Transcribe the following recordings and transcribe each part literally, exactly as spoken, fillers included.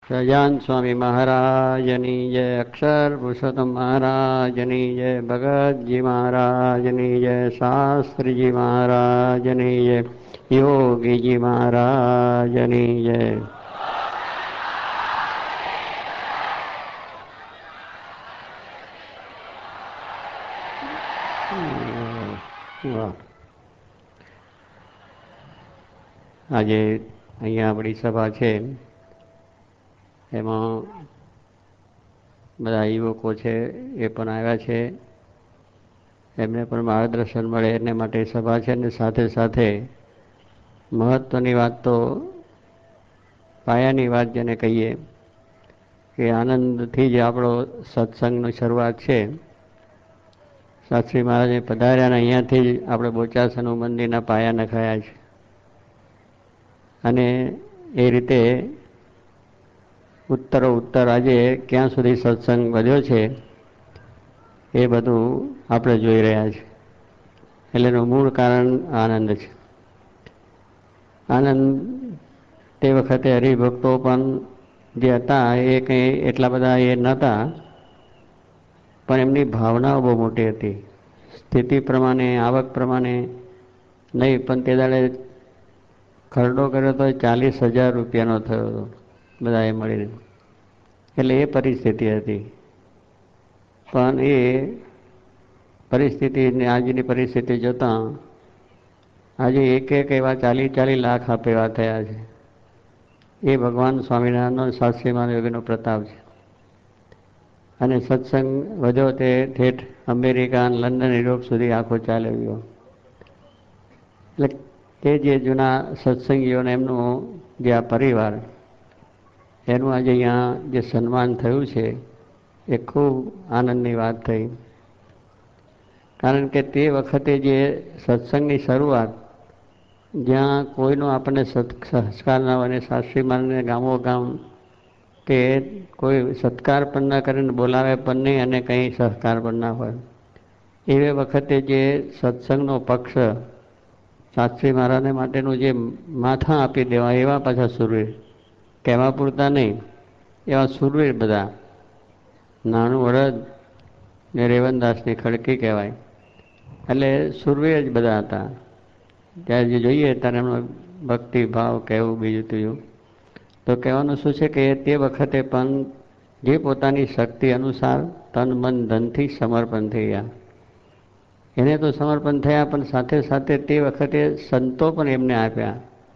સજાન સ્વામી મહારાજની જય, અક્ષર પુરુષોત્તમ મહારાજની જય, ભગતજી મહારાજની જય, શાસ્ત્રીજી મહારાજની જય, યોગીજી મહારાજની જય. આજે અહીંયા આપણી સભા છે, એમાં બધા યુવકો છે એ પણ આવ્યા છે, એમને પણ માર્ગદર્શન મળે એને માટે સભા છે. અને સાથે સાથે મહત્વની વાત તો પાયાની વાત જેને કહીએ કે આનંદથી જ આપણો સત્સંગની શરૂઆત છે. શાસ્ત્રી મહારાજે પધાર્યા અહીંયાથી જ આપણે બોચાસણનું મંદિરના પાયા નખાયા છે. અને એ રીતે ઉત્તરો ઉત્તર આજે ક્યાં સુધી સત્સંગ વધ્યો છે એ બધું આપણે જોઈ રહ્યા છીએ. એટલે એનું મૂળ કારણ આનંદ છે. આનંદ તે વખતે હરિભક્તો પણ જે હતા એ કંઈ એટલા બધા એ નહોતા, પણ એમની ભાવનાઓ બહુ મોટી હતી. સ્થિતિ પ્રમાણે, આવક પ્રમાણે નહીં, પણ તે દાડે ખરડો કર્યો તો ચાલીસ હજાર રૂપિયાનો થયો હતો બધાએ મળીને. એટલે એ પરિસ્થિતિ હતી. પણ એ પરિસ્થિતિ આજની પરિસ્થિતિ જોતાં આજે એક એક એવા ચાલીસ ચાલીસ લાખ આપેવા થયા છે. એ ભગવાન સ્વામિનારાયણનો, શાસ્ત્રી મહારાજ યોગીનો પ્રતાપ છે. અને સત્સંગ વધ્યો તે ઠેઠ અમેરિકા, લંડન, યુરોપ સુધી આખો ચાલ્યો ગયો. એટલે તે જે જૂના સત્સંગીઓને એમનું જે આ પરિવાર, એનું આજે અહીંયા જે સન્માન થયું છે એ ખૂબ આનંદની વાત થઈ. કારણ કે તે વખતે જે સત્સંગની શરૂઆત, જ્યાં કોઈનો આપણને સંસ્કાર ના હોય, અને શાસ્ત્રી મહારાજને ગામો ગામ કે કોઈ સત્કાર પણ ના કરીને બોલાવે પણ નહીં, અને કંઈ સહકાર પણ ના હોય, એ વખતે જે સત્સંગનો પક્ષ શાસ્ત્રી મહારાજને માટેનું જે માથા આપી દેવા એવા પાછા સુરવીર, કહેવા પૂરતા નહીં, એવા સુરવીર બધા. નાનું વરદ ને રેવનદાસની ખડકી કહેવાય, એટલે સુરવીર જ બધા હતા. ત્યારે જે જોઈએ ત્યારે એમનો ભક્તિ ભાવ કહેવું બીજું ત્રીજું તો કહેવાનું શું છે કે તે વખતે પણ જે પોતાની શક્તિ અનુસાર તન મન ધનથી સમર્પણ થઈ ગયા. એને તો સમર્પણ થયા, પણ સાથે સાથે તે વખતે સંતો પણ એમને આપ્યા.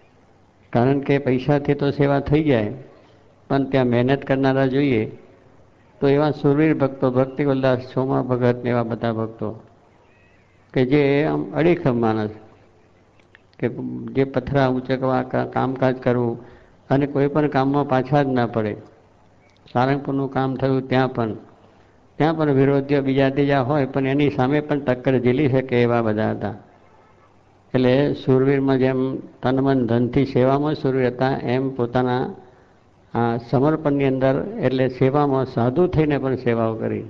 કારણ કે પૈસાથી તો સેવા થઈ જાય, પણ ત્યાં મહેનત કરનારા જોઈએ. તો એવા સુરવીર ભક્તો, ભક્તિવલ્લાસ, સોમા ભગત ને એવા બધા ભક્તો કે જે આમ અડીખમ માણસ, કે જે પથરા ઉંચકવા, કામકાજ કરવું, અને કોઈ પણ કામમાં પાછા જ ના પડે. સારંગપુરનું કામ થયું ત્યાં પણ ત્યાં પણ વિરોધીઓ બીજા ત્રીજા હોય, પણ એની સામે પણ ટક્કર ઝીલી શકે એવા બધા હતા. એટલે સુરવીરમાં જેમ તન મન ધનથી સેવામાં સુરવીર હતા, એમ પોતાના આ સમર્પણની અંદર એટલે સેવામાં સાધુ થઈને પણ સેવાઓ કરી.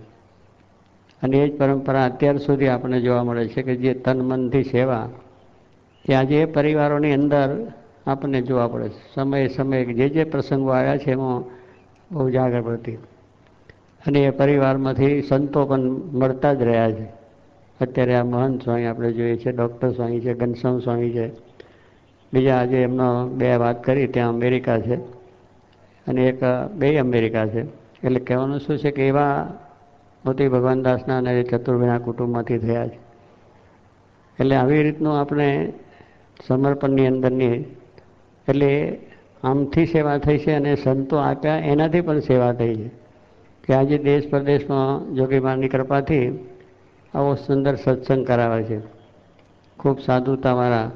અને એ જ પરંપરા અત્યાર સુધી આપણને જોવા મળે છે કે જે તન મનથી સેવા એ આજે એ પરિવારોની અંદર આપણને જોવા પડે છે. સમયે સમયે જે જે પ્રસંગો આવ્યા છે એમાં બહુ જ આગળ પડતી. અને એ પરિવારમાંથી સંતો પણ મળતા જ રહ્યા છે. અત્યારે આ મહંત સ્વામી આપણે જોઈએ છે, ડૉક્ટર સ્વામી છે, ઘનશ્યામ સ્વામી છે, બીજા આજે એમનો બે વાત કરી ત્યાં અમેરિકા છે, અને એક બે અમેરિકા છે. એટલે કહેવાનું શું છે કે એવા મોતી ભગવાન દાસના અને ચતુર્ભીના કુટુંબમાંથી થયા છે. એટલે આવી રીતનું આપણે સમર્પણની અંદરની એટલે આમથી સેવા થઈ છે, અને સંતો આપ્યા એનાથી પણ સેવા થઈ છે. કે આજે દેશ પ્રદેશમાં જોગી મહારાજની કૃપાથી આવો સુંદર સત્સંગ કરાવે છે. ખૂબ સાધુતાવાળા,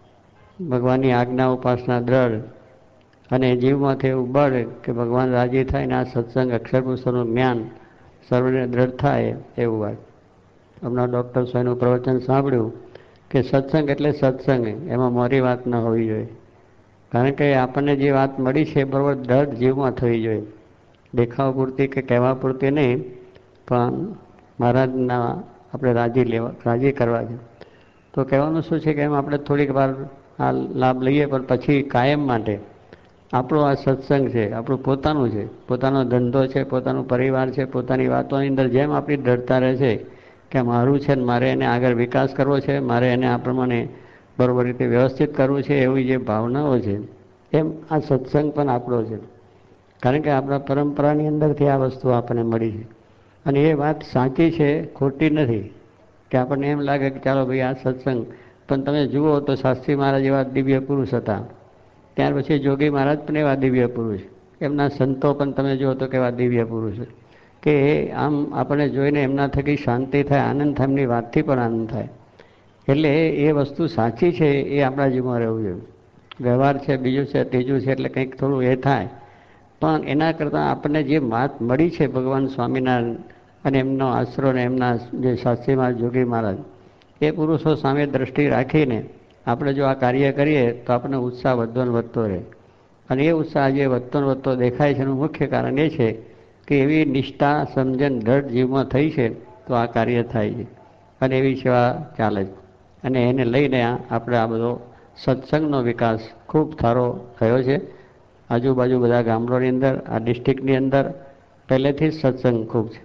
ભગવાનની આજ્ઞા ઉપાસના દ્રઢ, અને જીવમાંથી એવું બળ કે ભગવાન રાજી થાય ને આ સત્સંગ અક્ષરપુરુષોનું જ્ઞાન સર્વને દ્રઢ થાય એવું વાત. હમણાં ડૉક્ટર સ્વામીનું પ્રવચન સાંભળ્યું કે સત્સંગ એટલે સત્સંગ, એમાં મારી વાત ન હોવી જોઈએ. કારણ કે આપણને જે વાત મળી છે બરાબર દ્રઢ જીવમાં થવી જોઈએ. દેખાવ પૂરતી કે કહેવા પૂરતી નહીં, પણ મહારાજના આપણે રાજી લેવા રાજી કરવા છે. તો કહેવાનું શું છે કે એમ આપણે થોડીક વાર આ લાભ લઈએ, પણ પછી કાયમ માટે આપણો આ સત્સંગ છે, આપણું પોતાનું છે, પોતાનો ધંધો છે, પોતાનું પરિવાર છે, પોતાની વાતોની અંદર જેમ આપણી દ્રઢતા રહે છે કે મારું છે ને મારે એને આગળ વિકાસ કરવો છે, મારે એને આ પ્રમાણે બરોબર રીતે વ્યવસ્થિત કરવું છે, એવી જે ભાવનાઓ છે, એમ આ સત્સંગ પણ આપણો છે. કારણ કે આપણા પરંપરાની અંદરથી આ વસ્તુ આપણને મળી છે. અને એ વાત સાચી છે, ખોટી નથી. કે આપણને એમ લાગે કે ચાલો ભાઈ આ સત્સંગ, પણ તમે જુઓ તો શાસ્ત્રી મહારાજ એવા દિવ્ય પુરુષ હતા. ત્યાર પછી જોગી મહારાજ પણ એવા દિવ્ય પુરુષ, એમના સંતો પણ તમે જુઓ તો કેવા દિવ્ય પુરુષ કે આમ આપણને જોઈને એમના થકી શાંતિ થાય, આનંદ થાય, એમની વાતથી પણ આનંદ થાય. એટલે એ વસ્તુ સાચી છે એ આપણા જીવનમાં રહેવું જોઈએ. વ્યવહાર છે, બીજું છે, ત્રીજું છે, એટલે કંઈક થોડું એ થાય, પણ એના કરતાં આપણને જે વાત મળી છે ભગવાન સ્વામિનારાયણ અને એમનો આશરો ને એમના જે શાસ્ત્રી મહારાજ, જોગી મહારાજ, એ પુરુષો સામે દ્રષ્ટિ રાખીને આપણે જો આ કાર્ય કરીએ તો આપણને ઉત્સાહ વધતો ને વધતો રહે. અને એ ઉત્સાહ જે વધતો ને વધતો દેખાય છે એનું મુખ્ય કારણ એ છે કે એવી નિષ્ઠા, સમજણ, દ્રઢ જીવમાં થઈ છે તો આ કાર્ય થાય છે અને એવી સેવા ચાલે છે. અને એને લઈને આપણે આ બધો સત્સંગનો વિકાસ ખૂબ સારો થયો છે. આજુબાજુ બધા ગામડાની અંદર, આ ડિસ્ટ્રિક્ટની અંદર પહેલેથી જ સત્સંગ ખૂબ છે.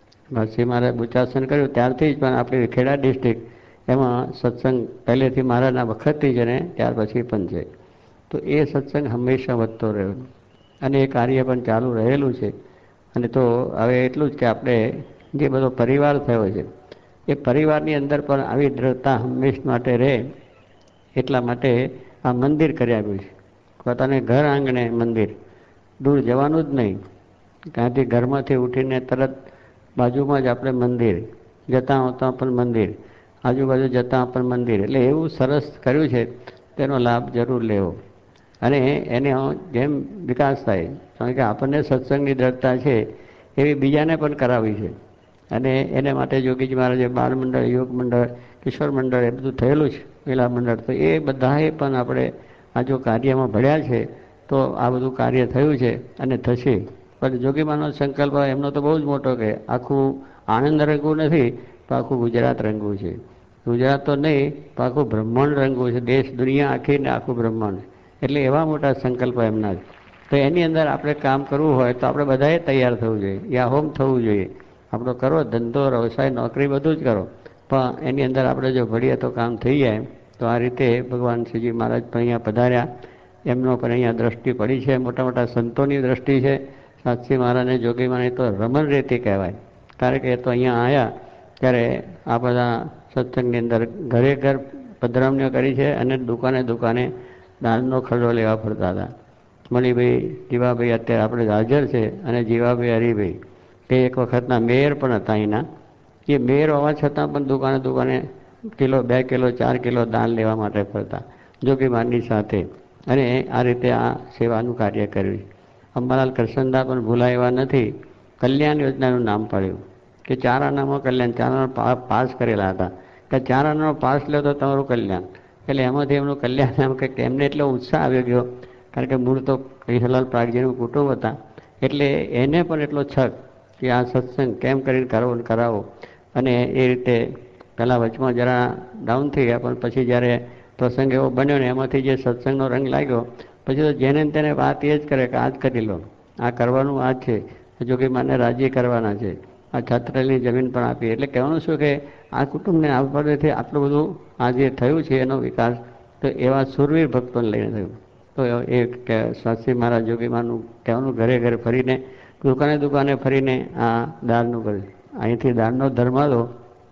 પછી મારે બુચાસન કર્યું ત્યારથી જ પણ આપણી ખેડા ડિસ્ટ્રિક્ટ એમાં સત્સંગ પહેલેથી મારાના વખતથી જ અને ત્યાર પછી પણ છે. તો એ સત્સંગ હંમેશા વધતો રહ્યો અને એ કાર્ય પણ ચાલુ રહેલું છે. અને તો હવે એટલું જ કે આપણે જે બધો પરિવાર થયો છે એ પરિવારની અંદર પણ આવી દ્રઢતા હંમેશ માટે રહે એટલા માટે આ મંદિર કરી આપ્યું છે. પોતાને ઘર આંગણે મંદિર, દૂર જવાનું જ નહીં. ત્યાંથી ઘરમાંથી ઉઠીને તરત બાજુમાં જ આપણે મંદિર, જતાં આવતાં પણ મંદિર, આજુબાજુ જતાં પણ મંદિર, એટલે એવું સરસ કર્યું છે. તેનો લાભ જરૂર લેવો અને એને જેમ વિકાસ થાય, કારણ કે આપણને સત્સંગની દ્રઢતા છે એવી બીજાને પણ કરાવવી છે. અને એને માટે યોગીજી મહારાજે બાળ મંડળ, યોગ મંડળ, કિશોર મંડળ એ બધું થયેલું છે, મહિલા મંડળ, તો એ બધાએ પણ આપણે આ જો કાર્યમાં ભળ્યા છે તો આ બધું કાર્ય થયું છે અને થશે. પણ જોગીમાનો સંકલ્પ એમનો તો બહુ જ મોટો કે આખું આણંદ રંગવું નથી તો આખું ગુજરાત રંગવું છે. ગુજરાત તો નહીં પણ આખું બ્રહ્માંડ રંગવું છે, દેશ દુનિયા આખીને આખું બ્રહ્માંડ. એટલે એવા મોટા સંકલ્પ એમના છે. તો એની અંદર આપણે કામ કરવું હોય તો આપણે બધાએ તૈયાર થવું જોઈએ, યા હોમ થવું જોઈએ. આપણો કરો ધંધો, વ્યવસાય, નોકરી બધું જ કરો, પણ એની અંદર આપણે જો ભળીએ તો કામ થઈ જાય. તો આ રીતે ભગવાન શ્રીજી મહારાજ પણ અહીંયા પધાર્યા, એમનો પણ અહીંયા દ્રષ્ટિ પડી છે. મોટા મોટા સંતોની દ્રષ્ટિ છે. શાસ્ત્રી મહારાજને, જોગી મહારાજ તો રમણ રેતી કહેવાય. કારણ કે એ તો અહીંયા આવ્યા ત્યારે આ બધા સત્સંગની અંદર ઘરે ઘર પધરામણીઓ કરી છે અને દુકાને દુકાને દાનનો ખરડો લેવા ફરતા હતા. મણિભાઈ, જીવાભાઈ અત્યારે આપણે હાજર છે અને જીવાભાઈ, હરિભાઈ એ એક વખતના મેયર પણ હતા અહીંના. એ મેયર હોવા છતાં પણ દુકાને દુકાને કિલો, બે કિલો, ચાર કિલો દાન લેવા માટે ફરતા જોગી મહારાજની સાથે. અને આ રીતે આ સેવાનું કાર્ય કર્યું. અંબાલાલ કરસનદા પણ ભૂલાય એવા નથી. કલ્યાણ યોજનાનું નામ પાડ્યું કે ચાર આનામાં કલ્યાણ, ચાર આના પાસ કરેલા હતા કે ચાર આનાનો પાસ લો તો તમારું કલ્યાણ. એટલે એમાંથી એમનું કલ્યાણ એમ કે એમને એટલો ઉત્સાહ આવી ગયો, કારણ કે મૂળ તો કૈલાલ પ્રાગજીનું કુટુંબ હતા. એટલે એને પણ એટલો છક કે આ સત્સંગ કેમ કરીને કરવો ને કરાવો. અને એ રીતે પહેલાં વચમાં જરા ડાઉન થઈ ગયા, પણ પછી જ્યારે પ્રસંગ એવો બન્યો ને એમાંથી જે સત્સંગનો રંગ લાગ્યો, પછી તો જેને તેને વાત એ જ કરે કે આ જ કરી લો, આ કરવાનું આ જ છે. જોગી માને રાજી કરવાના છે, આ છત્રલની જમીન પણ આપી. એટલે કહેવાનું શું કે આ કુટુંબને આવવાથી આટલું બધું આ જે થયું છે એનો વિકાસ તો એવા સુરવીર ભક્તોને લઈને થયું. તો એ કે શાસ્ત્રી મહારાજ, જોગી માનું કહેવાનું ઘરે ઘરે ફરીને, દુકાને દુકાને ફરીને આ દાનનું કર્યું. અહીંથી દાનનો ધર્માદો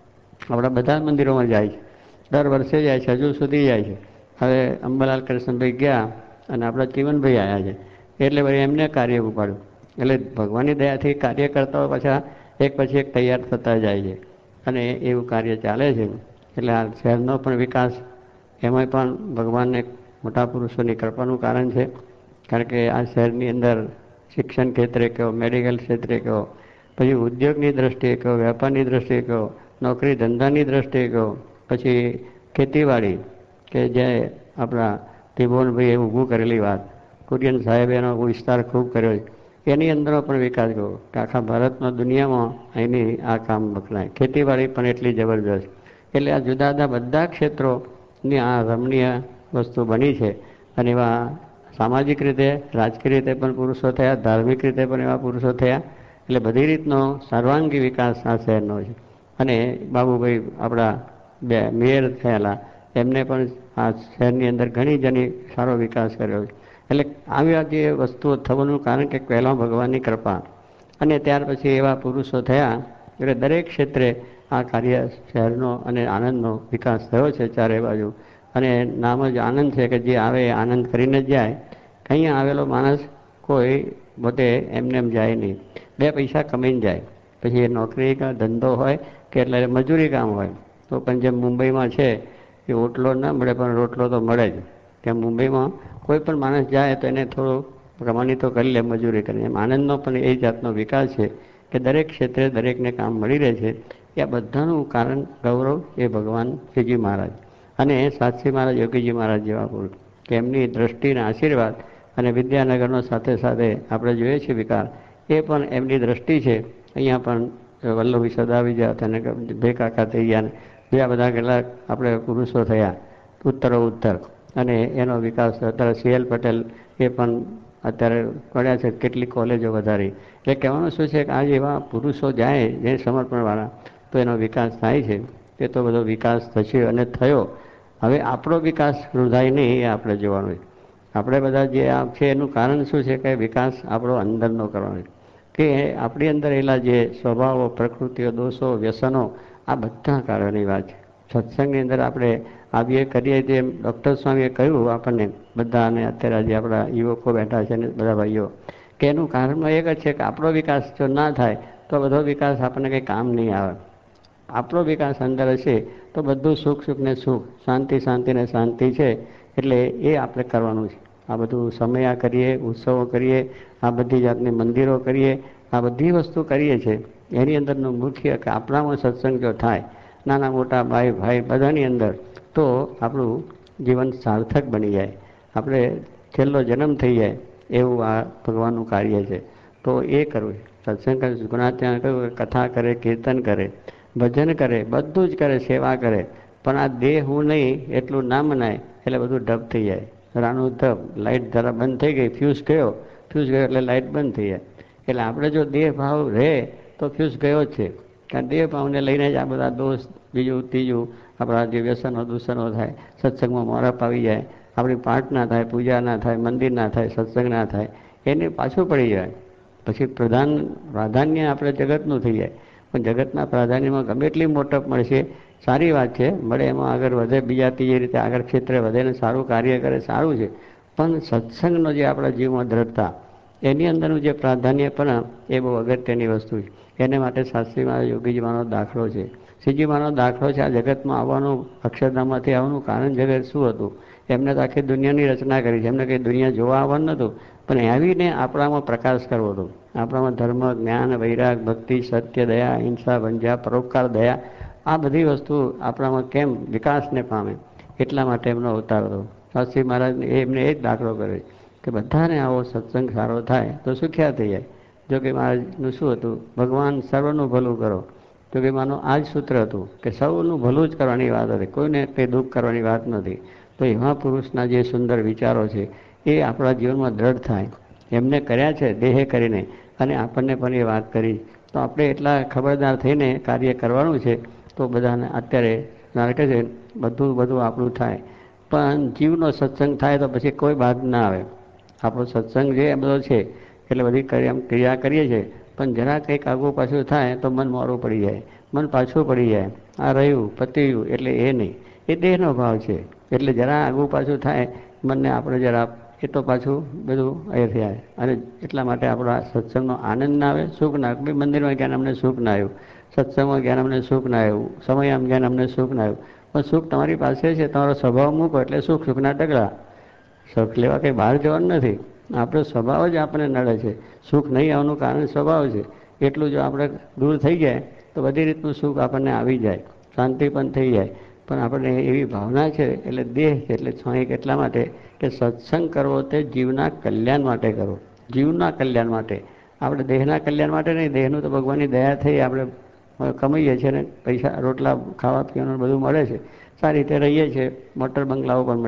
આપણા બધા મંદિરોમાં જાય છે, દર વર્ષે જાય છે, હજુ સુધી જાય છે. હવે અંબાલાલ કૃષ્ણભાઈ ગયા અને આપણા ચીમનભાઈ આવ્યા છે, એટલે ભાઈ એમને કાર્ય ઉપાડ્યું. એટલે ભગવાનની દયાથી કાર્ય કરતા હોય પાછા એક પછી એક તૈયાર થતા જાય છે અને એવું કાર્ય ચાલે છે. એટલે આ શહેરનો પણ વિકાસ એમાંય પણ ભગવાનને મોટા પુરુષોની કૃપાનું કારણ છે. કારણ કે આ શહેરની અંદર શિક્ષણ ક્ષેત્રે કહો, મેડિકલ ક્ષેત્રે કહો, પછી ઉદ્યોગની દ્રષ્ટિએ કહો, વેપારની દ્રષ્ટિએ કહો, નોકરી ધંધાની દ્રષ્ટિએ કહો, પછી ખેતીવાડી કે જે આપણા ત્રિભુવનભાઈએ ઊભું કરેલી વાત, કુરિયન સાહેબે એનો વિસ્તાર ખૂબ કર્યો છે. એની અંદરનો પણ વિકાસ કહો કે આખા ભારતમાં, દુનિયામાં અહીંની આ કામ વખણાય. ખેતીવાડી પણ એટલી જબરદસ્ત. એટલે આ જુદા જુદા બધા ક્ષેત્રોની આ રમણીય વસ્તુ બની છે. અને એવા સામાજિક રીતે, રાજકીય રીતે પણ પુરુષો થયા, ધાર્મિક રીતે પણ એવા પુરુષો થયા. એટલે બધી રીતનો સર્વાંગી વિકાસ આ શહેરનો છે. અને બાબુભાઈ આપણા બે મેયર થયેલા, એમને પણ આ શહેરની અંદર ઘણી જણી સારો વિકાસ કર્યો છે. એટલે આવી જે વસ્તુઓ થવાનું કારણ કે પહેલાં ભગવાનની કૃપા, અને ત્યાર પછી એવા પુરુષો થયા. એટલે દરેક ક્ષેત્રે આ કાર્ય શહેરનો અને આનંદનો વિકાસ થયો છે ચારે બાજુ. અને નામ જ આનંદ છે કે જે આવે એ આનંદ કરીને જ જાય. અહીંયા આવેલો માણસ કોઈ બધે એમને એમ જાય નહીં, બે પૈસા કમાઈને જાય. પછી એ નોકરી કે ધંધો હોય કે એટલે મજૂરી કામ હોય. તો પણ જેમ મુંબઈમાં છે એ ઓટલો ના મળે પણ રોટલો તો મળે જ. ત્યાં મુંબઈમાં કોઈ પણ માણસ જાય તો એને થોડું કમાણી તો કરી લે મજૂરી કરીને. એમ આનંદનો પણ એ જાતનો વિકાસ છે કે દરેક ક્ષેત્રે દરેકને કામ મળી રહે છે. એ આ બધાનું કારણ ગૌરવ એ ભગવાન શ્રીજી મહારાજ અને સાતસી મહારાજ, યોગીજી મહારાજ જેવા પુરુષ કે એમની દ્રષ્ટિના આશીર્વાદ. અને વિદ્યાનગરનો સાથે સાથે આપણે જોઈએ છીએ વિકાસ, એ પણ એમની દ્રષ્ટિ છે. અહીંયા પણ વલ્લભી સદાવી ગયા અને બે કાકા થઈ ગયા, બીજા બધા કેટલાક આપણે પુરુષો થયા ઉત્તરો ઉત્તર. અને એનો વિકાસ અત્યારે સી એલ પટેલ એ પણ અત્યારે કર્યા છે, કેટલીક કોલેજો વધારી. એટલે કહેવાનું શું છે કે આ એવા પુરુષો જાય જે સમર્પણવાળા, તો એનો વિકાસ થાય છે. એ તો બધો વિકાસ થશે અને થયો. હવે આપણો વિકાસ રૂધાય નહીં એ આપણે જોવાનું છે. આપણે બધા જે આ છે એનું કારણ શું છે કે વિકાસ આપણો અંદરનો કરવાનો છે. કે આપણી અંદર રહેલા જે સ્વભાવો, પ્રકૃતિઓ, દોષો, વ્યસનો, આ બધા કારણની વાત છે. સત્સંગની અંદર આપણે આવીએ કરીએ તેમ ડૉક્ટર સ્વામીએ કહ્યું આપણને બધાને, અત્યારે જે આપણા યુવકો બેઠા છે ને બધા ભાઈઓ, કે એનું કારણમાં એક જ છે કે આપણો વિકાસ જો ના થાય તો બધો વિકાસ આપણને કંઈ કામ નહીં આવે. આપણો વિકાસ અંદર હશે તો બધું સુખ સુખ ને સુખ, શાંતિ શાંતિ ને શાંતિ છે. એટલે એ આપણે કરવાનું છે. આ બધું સમયા કરીએ, ઉત્સવો કરીએ, આ બધી જાતની મંદિરો કરીએ, આ બધી વસ્તુ કરીએ છીએ. એની અંદરનું મુખ્ય કે આપણામાં સત્સંગ જો થાય, નાના મોટા ભાઈ ભાઈ બધાની અંદર, તો આપણું જીવન સાર્થક બની જાય. આપણે છેલ્લો જન્મ થઈ જાય એવું આ ભગવાનનું કાર્ય છે. તો એ કરવું. સત્સંગ કરે, ગુણાત્યા કહ્યું, કથા કરે, કીર્તન કરે, ભજન કરે, બધું જ કરે, સેવા કરે. પણ આ દેહ હું નહીં એટલું ના મનાય એટલે બધું ઢબ થઈ જાય. રાણું ધબ, લાઇટ જરા બંધ થઈ ગઈ, ફ્યુઝ ગયો, ફ્યુઝ ગયો એટલે લાઇટ બંધ થઈ જાય. એટલે આપણે જો દેહ ભાવ રહે તો ફ્યુઝ ગયો જ છે. કારણ દેહ ભાવને લઈને જ આ બધા દોષ, બીજું ત્રીજું આપણા જે વ્યસનો દૂષણો થાય, સત્સંગમાં મોરપ આવી જાય, આપણી પાઠ ના થાય, પૂજા ના થાય, મંદિર ના થાય, સત્સંગ ના થાય, એને પાછું પડી જાય. પછી પ્રધાન પ્રાધાન્ય આપણે જગતનું થઈ જાય. પણ જગતના પ્રાધાન્યમાં ગમે એટલી મોટપ મળશે, સારી વાત છે, મળે એમાં આગળ વધે, બીજા ત્રીજી રીતે આગળ ક્ષેત્રે વધે ને સારું કાર્ય કરે, સારું છે. પણ સત્સંગનો જે આપણા જીવમાં દ્રઢતા, એની અંદરનું જે પ્રાધાન્ય પણ એ બહુ અગત્યની વસ્તુ છે. એને માટે શાસ્ત્રીમાં યોગીજીમાંનો દાખલો છે, શ્રીજીમાંનો દાખલો છે. આ જગતમાં આવવાનું, અક્ષરધામમાંથી આવવાનું કારણ જગત શું હતું? એમને તો આખી દુનિયાની રચના કરી છે. એમને કંઈ દુનિયા જોવા આવવાનું નહોતું, પણ આવીને આપણામાં પ્રકાશ કરવો હતો. આપણામાં ધર્મ, જ્ઞાન, વૈરાગ, ભક્તિ, સત્ય, દયા, અહિંસા, વંજા, પરોપકાર, દયા, આ બધી વસ્તુ આપણામાં કેમ વિકાસને પામે, એટલા માટે એમનો અવતાર હતો. શાસ્ત્રી મહારાજને એમને એ જ દાખલો કર્યો કે બધાને આવો સત્સંગ સારો થાય તો સુખ્યા થઈ જાય. જો કે મહારાજનું શું હતું? ભગવાન સર્વનું ભલું કરો. તો કે માનો આ જ સૂત્ર હતું કે સૌનું ભલું જ કરવાની વાત હતી, કોઈને કંઈ દુઃખ કરવાની વાત નથી. તો એવા પુરુષના જે સુંદર વિચારો છે એ આપણા જીવનમાં દ્રઢ થાય. એમને કર્યા છે દેહે કરીને, અને આપણને પણ એ વાત કરી. તો આપણે એટલા ખબરદાર થઈને કાર્ય કરવાનું છે. તો બધાને અત્યારે નારકે છે બધું બધું આપણું થાય, પણ જીવનો સત્સંગ થાય તો પછી કોઈ બાદ ના આવે. આપણો સત્સંગ જે બધો છે એટલે બધી ક્રિયા કરીએ છીએ, પણ જરા કંઈક આગું પાછું થાય તો મન મોડું પડી જાય, મન પાછું પડી જાય. આ રહ્યું પત્યું એટલે એ નહીં, એ દેહનો ભાવ છે. એટલે જરા આગું પાછું થાય મનને આપણે જરા, એ તો પાછું બધું એ થાય. અને એટલા માટે આપણો આ સત્સંગનો આનંદ ના આવે, સુખ ના આવે. મંદિરમાં ગયા અમને સુખ ના આવ્યું, સત્સંગમાં ગયા અમને સુખ ના આવ્યું, સમયમાં ગયા અમને સુખ ના આવ્યું. પણ સુખ તમારી પાસે છે, તમારો સ્વભાવ મૂકો એટલે સુખ સુખના ઢગલા. સુખ લેવા કંઈ બહાર જવાનું નથી, આપણો સ્વભાવ જ આપણને નડે છે. સુખ નહીં આવવાનું કારણ સ્વભાવ છે. એટલું જો આપણે દૂર થઈ જાય તો બધી રીતનું સુખ આપણને આવી જાય, શાંતિ પણ થઈ જાય. પણ આપણે એવી ભાવના છે એટલે દેહ છે એટલે સ્વામિક એટલા માટે કે સત્સંગ કરવો તે જીવના કલ્યાણ માટે કરવો, જીવના કલ્યાણ માટે. આપણે દેહના કલ્યાણ માટે નહીં. દેહનું તો ભગવાનની દયા થઈ આપણે કમાઈએ છીએ ને પૈસા રોટલા ખાવા પીવાનું બધું મળે છે, સારી રીતે રહીએ છીએ, મોટર બંગલાઓ પણ મળ્યા છે.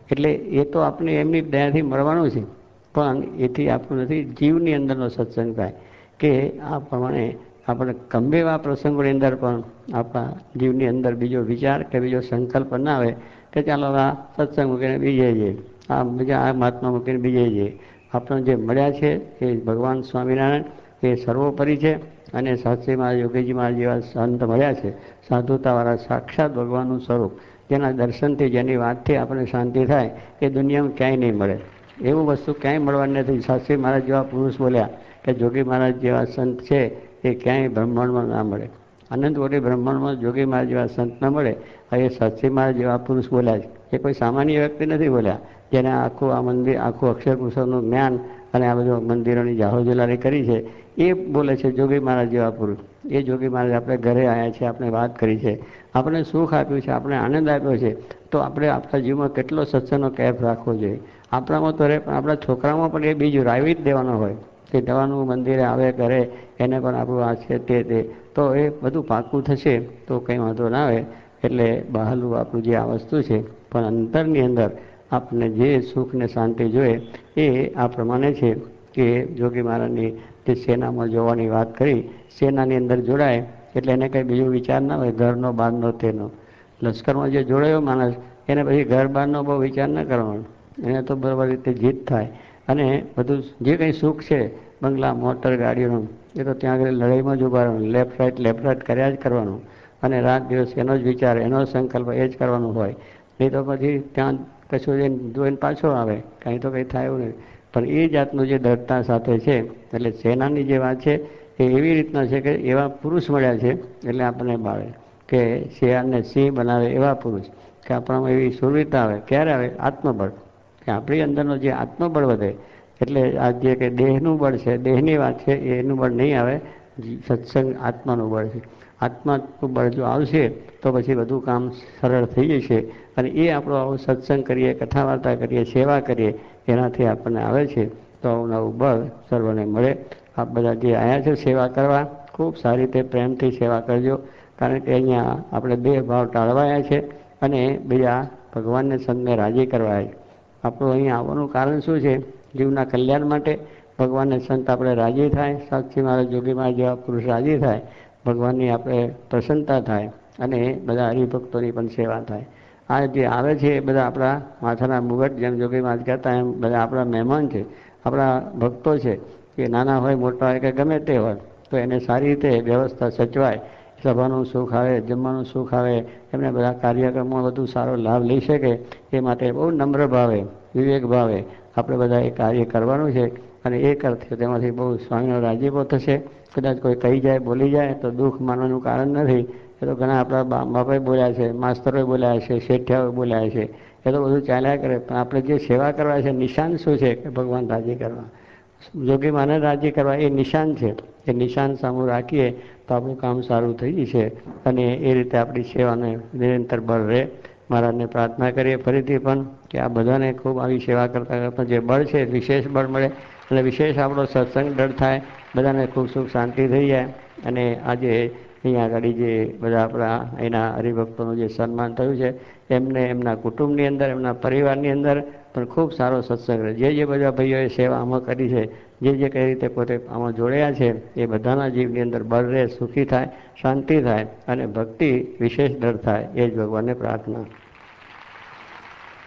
એટલે એ તો આપણે એમની દયાથી મળવાનું છે, પણ એથી આપણું નથી, જીવની અંદરનો સત્સંગ થાય કે આ પ્રમાણે આપણે ગમે એવા પ્રસંગોની અંદર પણ આપણા જીવની અંદર બીજો વિચાર કે બીજો સંકલ્પ ના આવે કે ચાલો આ સત્સંગ મૂકીને બીજે જઈએ, આ બીજા આ મહાત્મા મૂકીને બીજે જઈએ. આપણે જે મળ્યા છે એ ભગવાન સ્વામિનારાયણ એ સર્વોપરી છે, અને શાસ્ત્રી મહારાજ, યોગીજી મહારાજ જેવા સંત મળ્યા છે, સાધુતાવાળા, સાક્ષાત ભગવાનનું સ્વરૂપ, જેના દર્શનથી, જેની વાતથી આપણને શાંતિ થાય એ દુનિયામાં ક્યાંય નહીં મળે. એવું વસ્તુ ક્યાંય મળવાની નથી. શાસ્ત્રી મહારાજ જેવા પુરુષ બોલ્યા કે જોગી મહારાજ જેવા સંત છે એ ક્યાંય બ્રહ્માંડમાં ના મળે. અનંત કોટી બ્રહ્માંડમાં જોગી મહારાજ જેવા સંત ના મળે. એ શાસ્ત્રી મહારાજ જેવા પુરુષ બોલ્યા છે. એ કોઈ સામાન્ય વ્યક્તિ નથી બોલ્યા, જેને આખું આ મંદિર, આખું અક્ષર પુરુષોનું જ્ઞાન અને આ બધું મંદિરોની જાહોજલાલી કરી છે, એ બોલે છે જોગી મહારાજ જેવા પુરુષ. એ જોગી મહારાજ આપણે ઘરે આવ્યા છે, આપણે વાત કરી છે, આપણે સુખ આપ્યું છે, આપણે આનંદ આપ્યો છે, તો આપણે આપણા જીવનમાં કેટલો સત્સંગનો કેફ રાખવો જોઈએ. આપણામાં તો રહે, પણ આપણા છોકરામાં પણ એ બીજું રાવી જ દેવાનો હોય કે જવાનું મંદિરે આવે ઘરે, એને પણ આપણું આ છે તે તે તો એ બધું પાકું થશે તો કંઈ વાંધો ના આવે. એટલે બહારનું આપણું જે આ વસ્તુ છે, પણ અંતરની અંદર આપણને જે સુખ ને શાંતિ જોઈએ એ આ પ્રમાણે છે કે જોગી મહારાજની જે સેનામાં જોવાની વાત કરી, સેનાની અંદર જોડાય એટલે એને કંઈ બીજો વિચાર ના હોય, ઘરનો બહારનો તેનો. લશ્કરમાં જે જોડાયો માણસ એને પછી ઘર બહારનો બહુ વિચાર ન કરવાનો, એને તો બરાબર રીતે જીત થાય. અને બધું જે કંઈ સુખ છે, બંગલા, મોટર, ગાડીઓનું, એ તો ત્યાં આગળ લડાઈમાં જ ઉભા રહેવાનું, લેફ્ટ રાઈટ લેફ્ટ રાઈટ કર્યા જ કરવાનું, અને રાત દિવસ એનો જ વિચાર, એનો જ સંકલ્પ, એ જ કરવાનું હોય. નહીં તો પછી ત્યાં કશું જઈને જોઈને પાછો આવે, કાંઈ તો કંઈ થાય એવું નહીં. પણ એ જાતનું જે દૃઢતા સાથે છે, એટલે સેનાની જે વાત છે એ એવી રીતના છે કે એવા પુરુષ મળ્યા છે એટલે આપણને બાળે કે શિયાળને સિંહ બનાવે એવા પુરુષ, કે આપણામાં એવી સુરવીરતા આવે. ક્યારે આવે? આત્મબળ, કે આપણી અંદરનો જે આત્મબળ વધે. એટલે આ જે કે દેહનું બળ છે, દેહની વાત છે, એનું બળ નહીં આવે, સત્સંગ આત્માનું બળ છે. આત્માનું બળ જો આવશે તો પછી બધું કામ સરળ થઈ જશે. અને એ આપણો આવો સત્સંગ કરીએ, કથા વાર્તા કરીએ, સેવા કરીએ, એનાથી આપણને આવે છે તો આવું નવું બળ સર્વને મળે. આપ બધા જે આવ્યા છે સેવા કરવા, ખૂબ સારી રીતે પ્રેમથી સેવા કરજો, કારણ કે અહીંયા આપણે બે ભાવ ટાળવાયા છે અને બીજા ભગવાનને સંતને રાજી કરવાય. આપણું અહીંયા આવવાનું કારણ શું છે? જીવના કલ્યાણ માટે. ભગવાનને સંત આપણે રાજી થાય, સાક્ષી મહારાજ, જોગી મહારાજ જેવા પુરુષ રાજી થાય, ભગવાનની આપણે પ્રસન્નતા થાય, અને બધા હરિભક્તોની પણ સેવા થાય. આ જે આવે છે એ બધા આપણા માથાના મુગટ, જેમ જોગી મહારાજ કહેતા, એમ બધા આપણા મહેમાન છે, આપણા ભક્તો છે. કે નાના હોય, મોટા હોય, કે ગમે તે હોય, તો એને સારી રીતે વ્યવસ્થા સચવાય, સભાનું સુખ આવે, જમવાનું સુખ આવે, એમને બધા કાર્યક્રમો વધુ સારો લાભ લઈ શકે એ માટે બહુ નમ્ર ભાવે, વિવેક ભાવે આપણે બધા એ કાર્ય કરવાનું છે. અને એ કરશે તેમાંથી બહુ સ્વામીનો રાજીપો થશે. કદાચ કોઈ કહી જાય, બોલી જાય તો દુઃખ માનવાનું કારણ નથી. એ તો ઘણા આપણા બા બાપાએ બોલ્યા છે, માસ્તરોએ બોલ્યા છે, શેઠિયાઓએ બોલ્યા છે, એ તો બધું ચાલ્યા કરે. પણ આપણે જે સેવા કરવા છે, નિશાન શું છે કે ભગવાન રાજી કરવા, જોગી માને રાજી કરવા, એ નિશાન છે. એ નિશાન સામું રાખીએ તો આપણું કામ સારું થઈ જશે. અને એ રીતે આપણી સેવાને નિરંતર બળ રહે. મહારાજને પ્રાર્થના કરીએ ફરીથી પણ કે આ બધાને ખૂબ આવી સેવા કરતાં કરતાં જે બળ છે વિશેષ બળ મળે, અને વિશેષ આપણો સત્સંગ દૃઢ થાય, બધાને ખૂબ સુખ શાંતિ થઈ જાય. અને આજે અહીંયા આગળ જે બધા આપણા એના હરિભક્તોનું જે સન્માન થયું છે, એમને એમના કુટુંબની અંદર, એમના પરિવારની અંદર પણ ખૂબ સારો સત્સંગ રહે. જે જે બધા ભાઈઓએ સેવા આમાં કરી છે, જે જે કઈ રીતે પોતે આમાં જોડાયા છે, એ બધાના જીવની અંદર બળ રહે, સુખી થાય, શાંતિ થાય, અને ભક્તિ વિશેષ દૃઢ થાય. એ જ ભગવાનને પ્રાર્થના.